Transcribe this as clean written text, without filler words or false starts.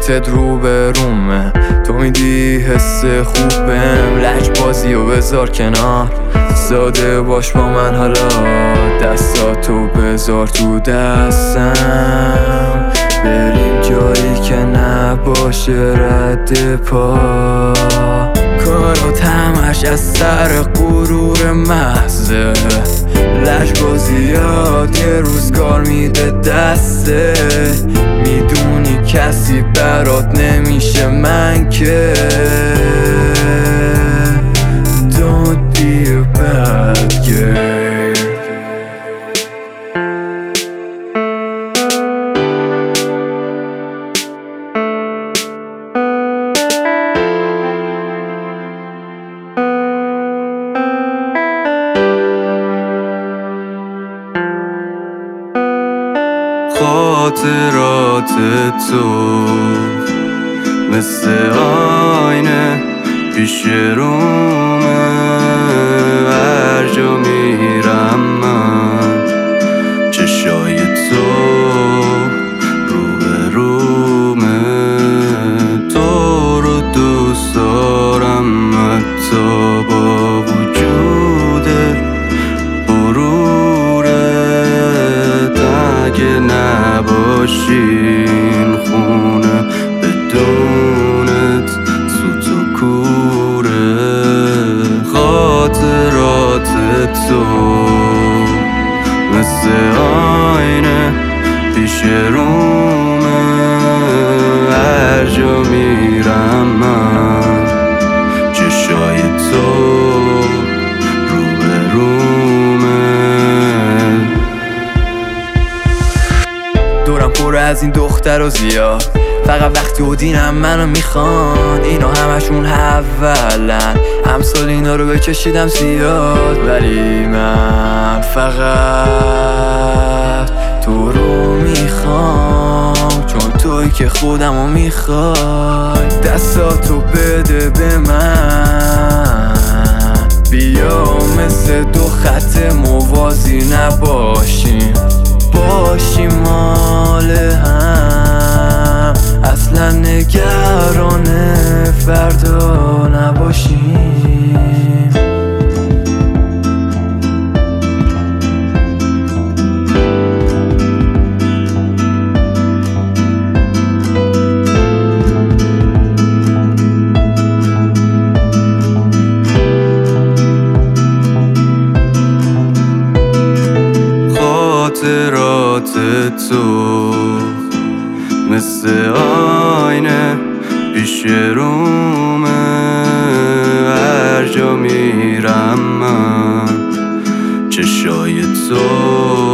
صورتت رو به رومه، تو میدی حس خوب بهم. لجبازی و بذار کنار، ساده باش با من حالا. دستاتو بذار تو دستم، بریم جایی که نباشه رد پا. کارات همش از سر غرور محضه، لجبازیات یه روزگار میده دسته. میدونی کسی برات نمیشه من که. Don't be a bad girl. خاطرات تو مثل آینه پیش رومه، هر جا میرم من چشای تو رو به رومه. تو رو دوست دارم حتی با وجود غرورت. اگه نباشی این خونه بدونت سوت و کوره. خاطرات تو مثل آینه پیش رومه، هر جا میرم من چشای تو رو به رومه. دورم پر از این دختر و زیاد، فقط وقتی اودینم منو میخوان. اینا همشون اولن، همسال اینا رو بکشیدم زیاد. ولی من فقط تو رو میخوام، چون توی که خودمو میخوای. دستاتو بده به من، بیا مثل دو خط موازی نباشیم، باشیم مال هم. اصلا نگران فردا نباشیم. خاطرات تو مثل آینه پیش رومه، هر جا میرم من چشای تو